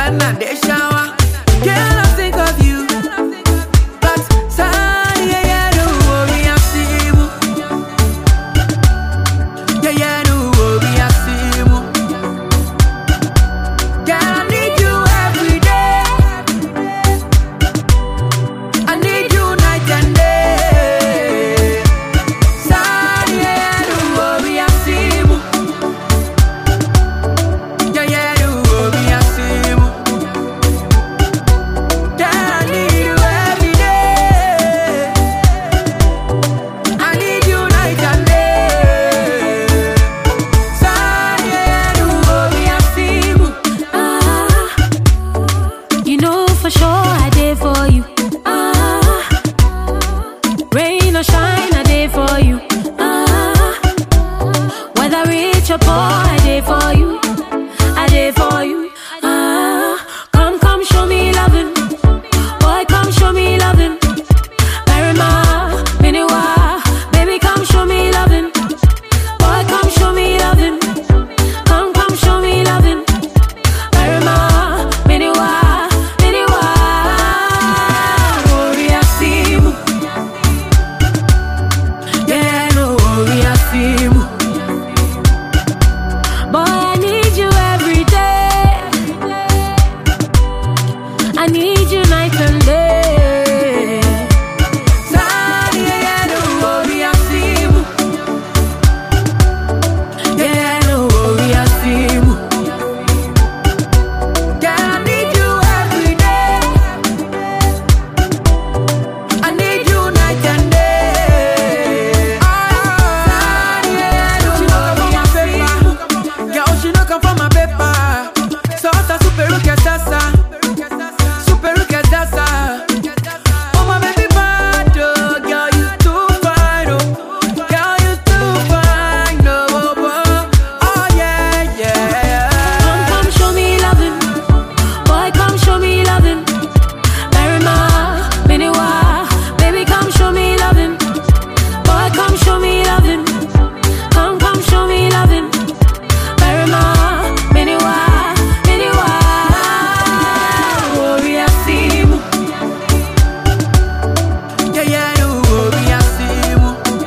when I they shower. Girl, I think of you. But sorry, yeah, no worry, I see you. Yeah, no worry, I see you. Girl, I need you every day. I need you night and day. Sorry, yeah, no worry, I see you. Yeah, no worry, I see you. Girl, I need you every day. I need you night and day. Sorry, yeah, no worry, I see you. You know for sure I did for you. Rain or shine, I did for you. Whether rich or poor, I did for you. I did for you. Come, show me loving. Boy, come show me loving. Marima, Miniwa, baby, come show me loving. Boy, come show me loving. Come, show me loving. Marima, Miniwa, Miniwa. Worry, I see you. Yeah, no worry, I see you. Boy, I need you every day. I need you night and day. Sorry, yeah, no worry, I see you. Yeah, no worry, I see you. Girl, I need you every day. I need you night and day. Sorry, yeah, no worry, I see you. Girl, she no come for my paper. So hasta super ruke sasa. Super ruke sasa. Oh my baby bad, oh, girl you too fine, oh. Girl you too fine, oh, oh, oh yeah, yeah. Come, show me loving. Boy, come show me loving. Marima, Miniwa, baby, come show me loving. Boy, come show me loving. Come, show me loving. Marima, Miniwa, Miniwa. Worry, I see you. Yeah, no worry, I see you.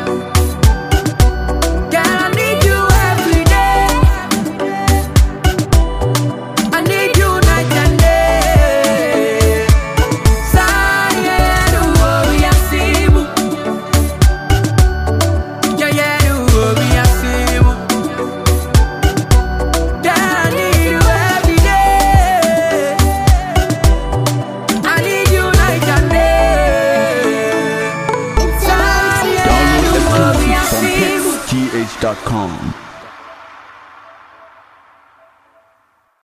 Girl, I need you every day. I need you night and day. Sorry, yeah, no worry, I see you. Yeah, no worry, I see you. Girl, I need you every day. I need you night and day. Sorry, yeah, no worry, I see you. Download exclusive from hitsgh.com.